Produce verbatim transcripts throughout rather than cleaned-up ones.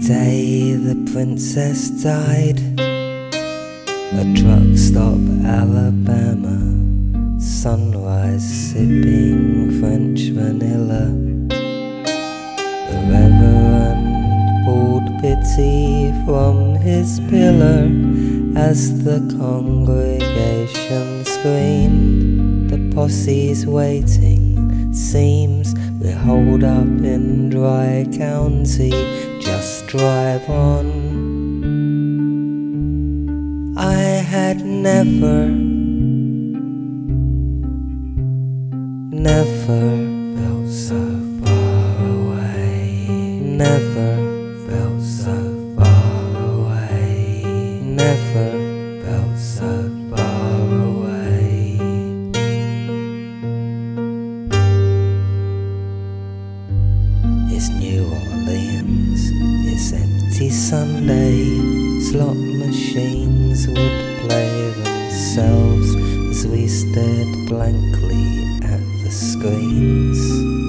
day the princess died, a truck stop, Alabama, sunrise sipping French vanilla. The reverend pulled pity from his pillar as the congregation screamed. The posse's waiting, seems we're holed up in Dry County, just drive on. I had never, never felt so far away, never felt so far away, never felt so far away. It's New Orleans, it's empty Sunday, slot machines would play themselves as we stared blankly at the screens.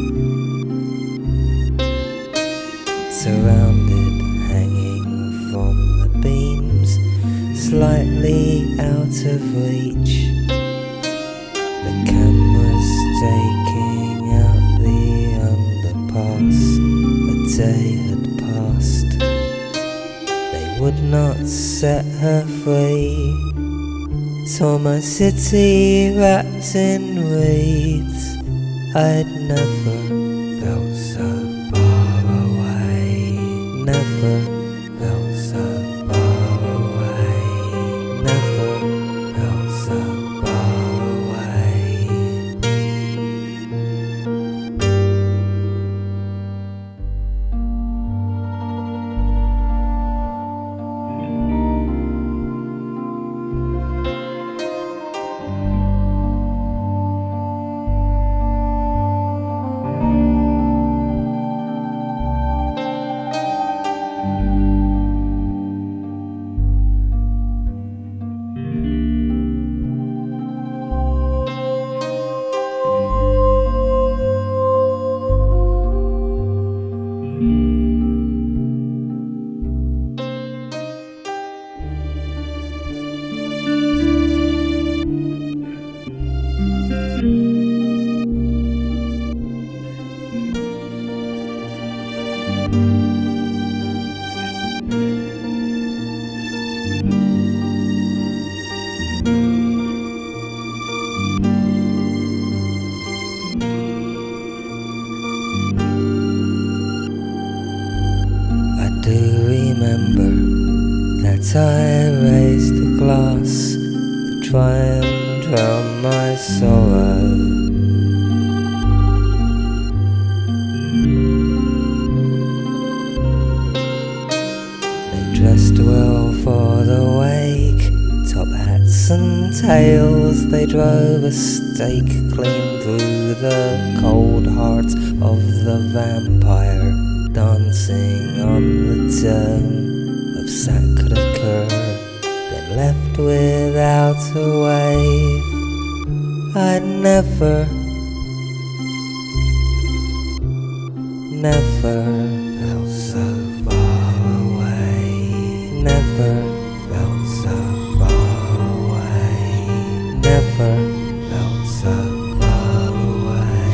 Surrounded, hanging from the beams, slightly out of reach. The cameras taking out the underpass. A day had passed. They would not set her free. Saw my city wrapped in reeds. I'd never felt so far away, never felt so far away, never felt so far away. I do remember that I raised a glass to try and drown my sorrow. They dressed well for the wake, top hats and tails. They drove a stake clean through the cold heart of the vampire, dancing on the dome of Sacré-Cœur, then left without a wave. I'd never, never felt so far away, never felt so far away, never felt so far away.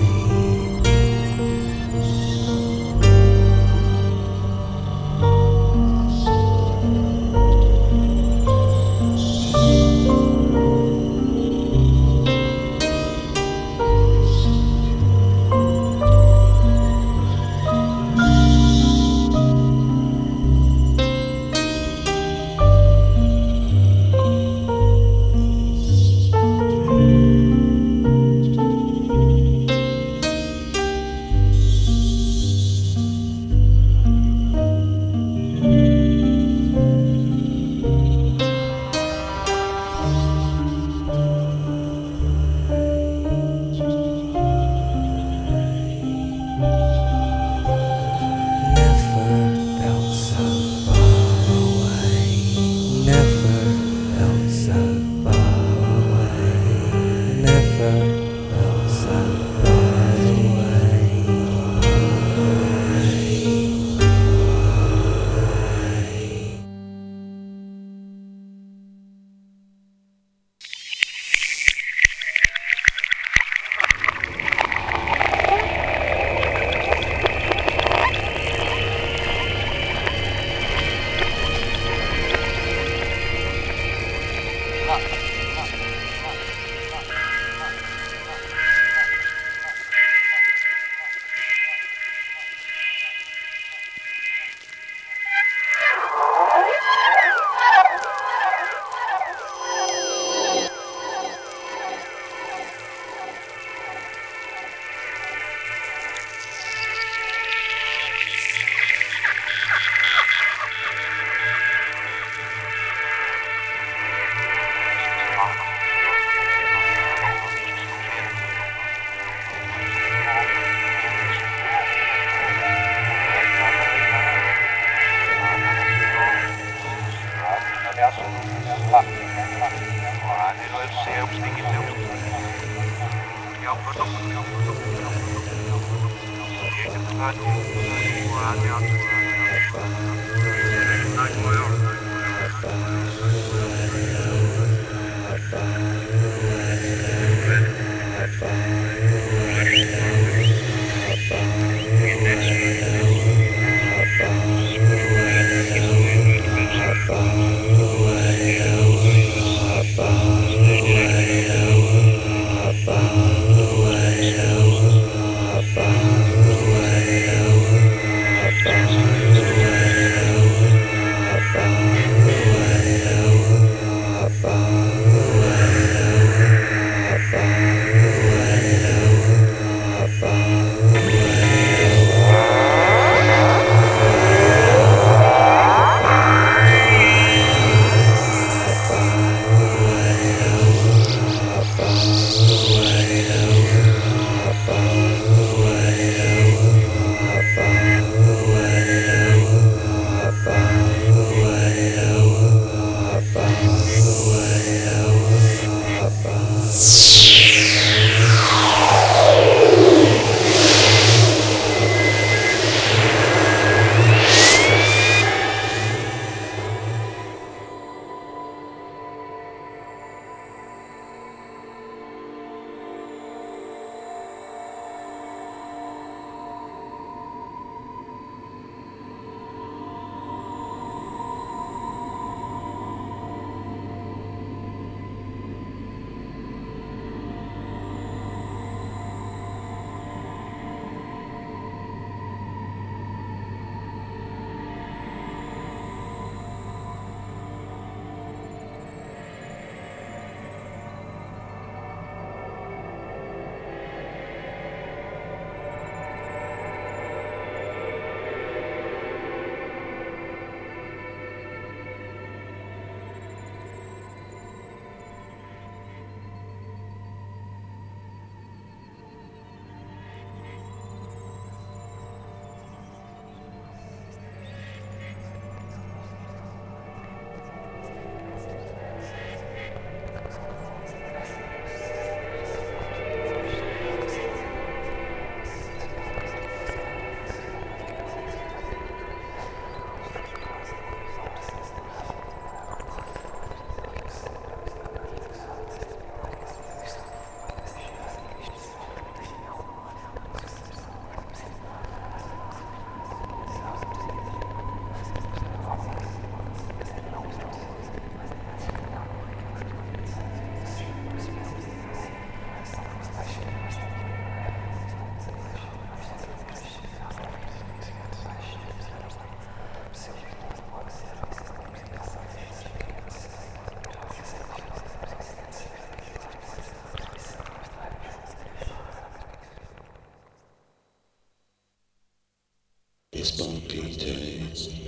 It's bumpy day.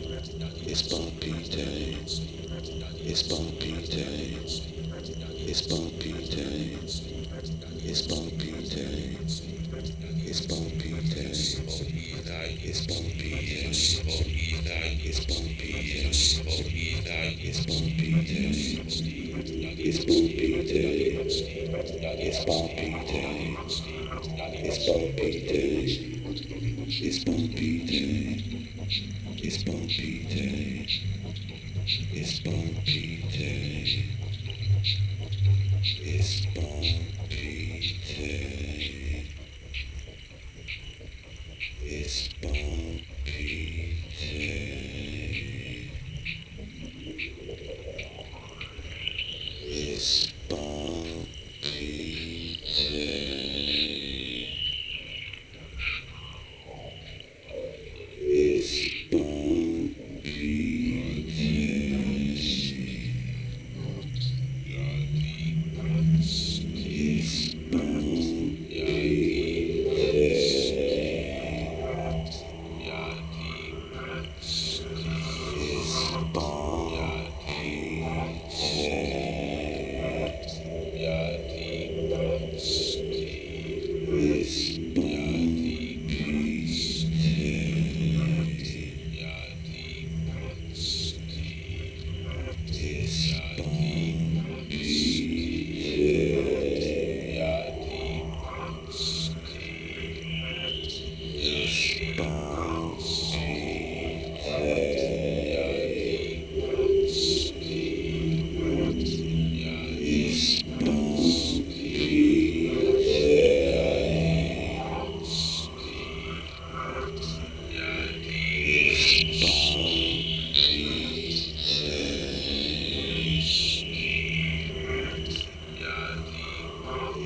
It's bumpy day. It's bumpy day. It's bumpy day. It's bumpy day. It's bumpy day. It's bumpy day. It's bumpy day. It's bumpy day. It's bumpy day. It's bumpy day. It's bumpy day. It's bumpy day. It's bumpy day. It's bumpy day. It's bumpy day. It's bumpy day. It's bumpy day. It's bumpy.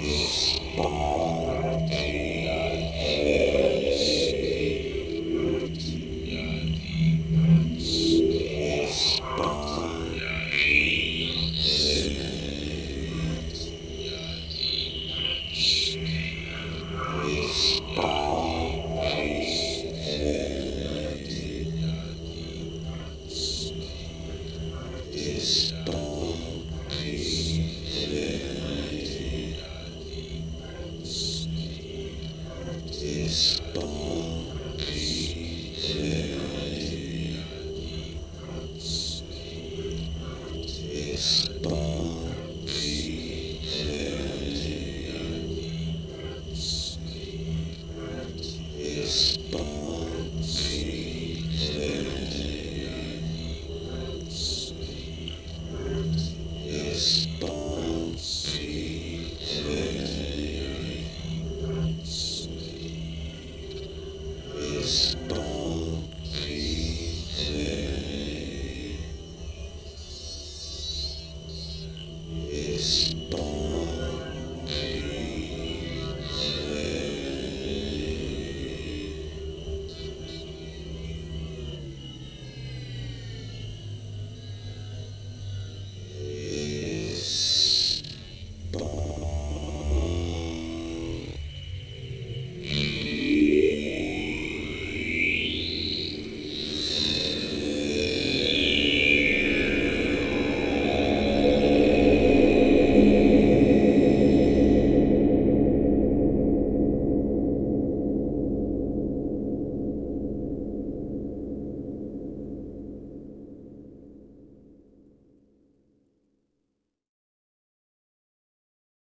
Is